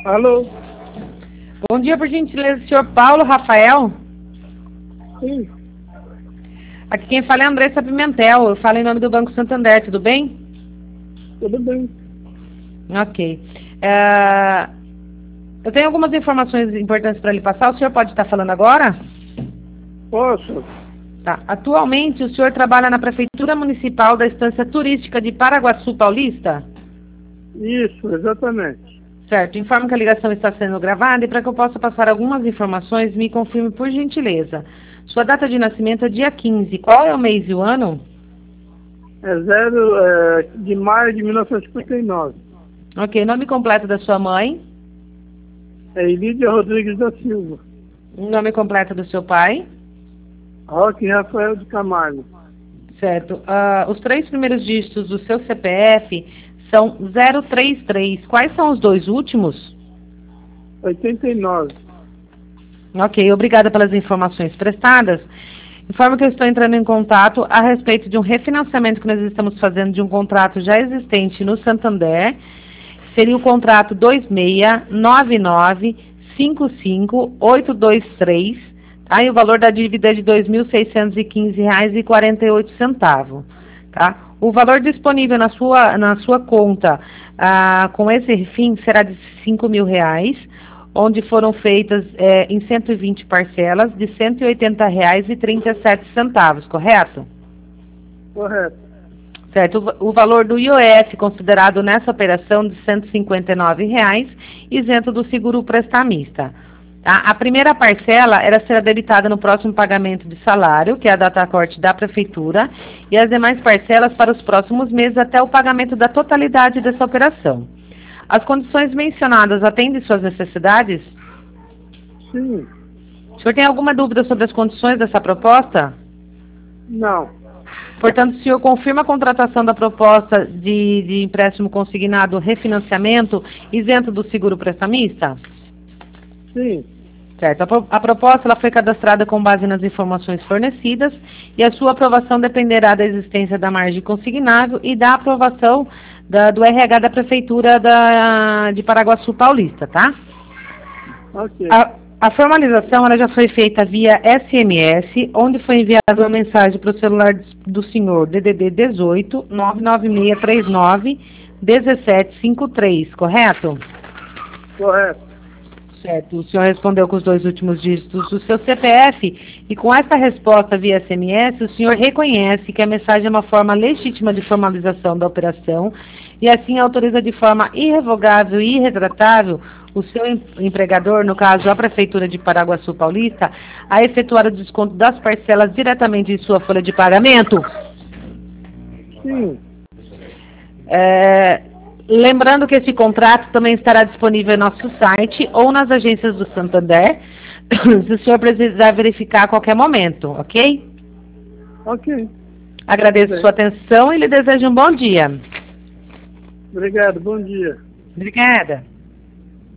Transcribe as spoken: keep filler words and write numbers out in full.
Alô? Bom dia, por gentileza, senhor Paulo Rafael. Sim, Aqui quem fala é a Andressa Pimentel, eu falo em nome do Banco Santander, tudo bem? tudo bem. Ok. É, eu tenho algumas informações importantes para lhe passar, o senhor pode estar falando agora? Posso? Tá. Atualmente, o senhor trabalha na Prefeitura Municipal da Estância Turística de Paraguaçu Paulista? Isso, exatamente. Certo. Informo que a ligação está sendo gravada e para que eu possa passar algumas informações, me confirme por gentileza. Sua data de nascimento é dia quinze. Qual é o mês e o ano? É zero é, de maio de mil novecentos e cinquenta e nove. Ok. Nome completo da sua mãe? É Ilídia Rodrigues da Silva. Nome completo do seu pai? Roque Rafael de Camargo. Certo. Ah, os três primeiros dígitos do seu C P F são zero três três. Quais são os dois últimos? oitenta e nove. Ok, obrigada pelas informações prestadas. Informo que eu estou entrando em contato a respeito de um refinanciamento que nós estamos fazendo de um contrato já existente no Santander. Seria o contrato dois seis nove nove cinco cinco oito dois três, tá? E o valor da dívida é de dois mil seiscentos e quinze reais e quarenta e oito centavos, tá? O valor disponível na sua, na sua conta ah, com esse fim será de cinco mil reais, onde foram feitas eh, em cento e vinte parcelas de cento e oitenta reais e trinta e sete centavos, correto? Correto. Certo. O, o valor do I O F considerado nessa operação de cento e cinquenta e nove reais, isento do seguro prestamista. Tá? A primeira parcela era será debitada no próximo pagamento de salário, que é a data corte da prefeitura, e as demais parcelas para os próximos meses até o pagamento da totalidade dessa operação. As condições mencionadas atendem suas necessidades? Sim. O senhor tem alguma dúvida sobre as condições dessa proposta? Não. Portanto, o senhor confirma a contratação da proposta de, de empréstimo consignado refinanciamento isento do seguro prestamista? Sim. Certo. A, pro, a proposta ela foi cadastrada com base nas informações fornecidas e a sua aprovação dependerá da existência da margem consignável e da aprovação da, do R H da Prefeitura da, de Paraguaçu Paulista, tá? Ok. A, a formalização ela já foi feita via S M S, onde foi enviada uma mensagem para o celular do senhor D D D dezoito nove nove seis três nove um sete cinco três, correto? Correto. Certo. O senhor respondeu com os dois últimos dígitos do seu C P F e com essa resposta via S M S, o senhor reconhece que a mensagem é uma forma legítima de formalização da operação e assim autoriza de forma irrevogável e irretratável o seu empregador, no caso a Prefeitura de Paraguaçu Paulista, a efetuar o desconto das parcelas diretamente em sua folha de pagamento? Sim. É, lembrando que esse contrato também estará disponível em nosso site ou nas agências do Santander, se o senhor precisar verificar a qualquer momento, ok? Ok. Agradeço sua atenção e lhe desejo um bom dia. Obrigado. Bom dia. Obrigada.